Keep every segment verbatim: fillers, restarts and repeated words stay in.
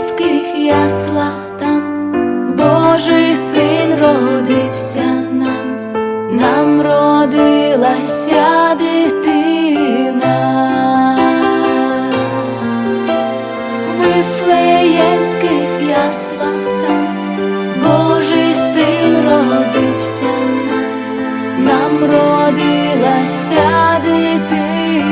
Вифлеємських яслах там Божий син родився нам, нам родилася дитина. В Вифлеємських яслах там Божий син родився нам, нам родилася дитина.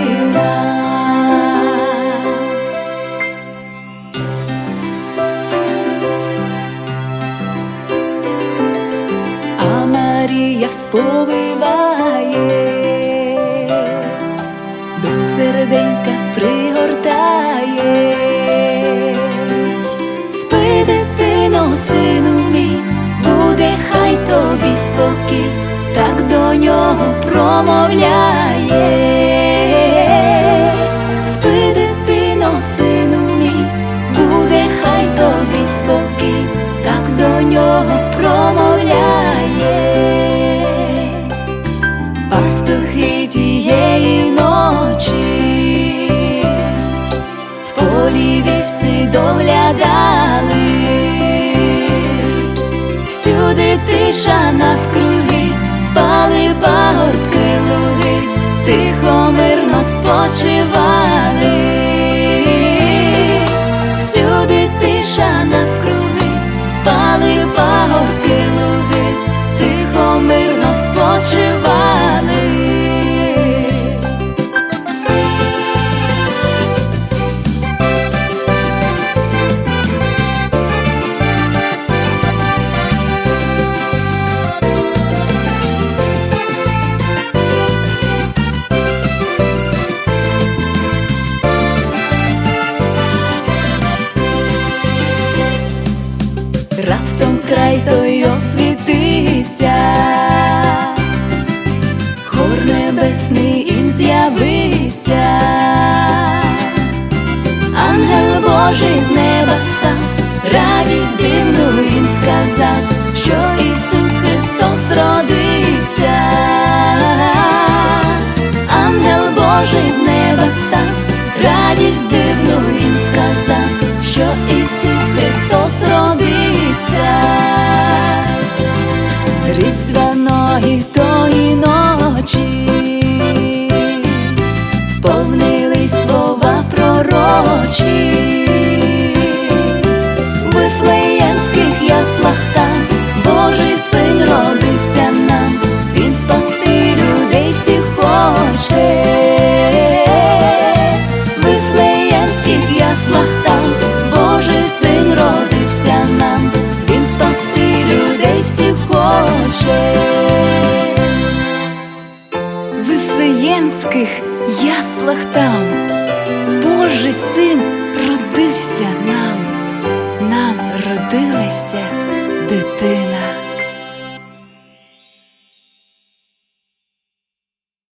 А Марія сповиває, до серденька пригортає. Спи, дитино, сину мій, буде хай тобі спокій, так до нього промовляє. Спи, дитино, сину мій, буде хай тобі спокій, так до нього промовляє. Пастухи тієї ночі в полі вівці доглядали, всюди тиша навкруги, спали пагорбки луги, тихо мирно спочивали. Всюди тиша навкруги, спали пагорбки луги, тихо мирно спочивали. Раптом край той освітився, хор небесний їм з'явився. Ангел Божий з неба став, радість дивну їм сказав, що Ісус Христос родився. Ангел Божий з неба став, радість дивну їм сказав, що Ісус Христос родився. Різдвяної тої ночі сповнились слова пророчі. В Вифлеємських яслах там Божий син родився нам, він спасти людей всіх хоче. В Вифлеємських яслах там Божий син родився нам, він спасти людей всіх хоче. В Вифлеємських яслах там Божий син родився нам, нам родилася дитина.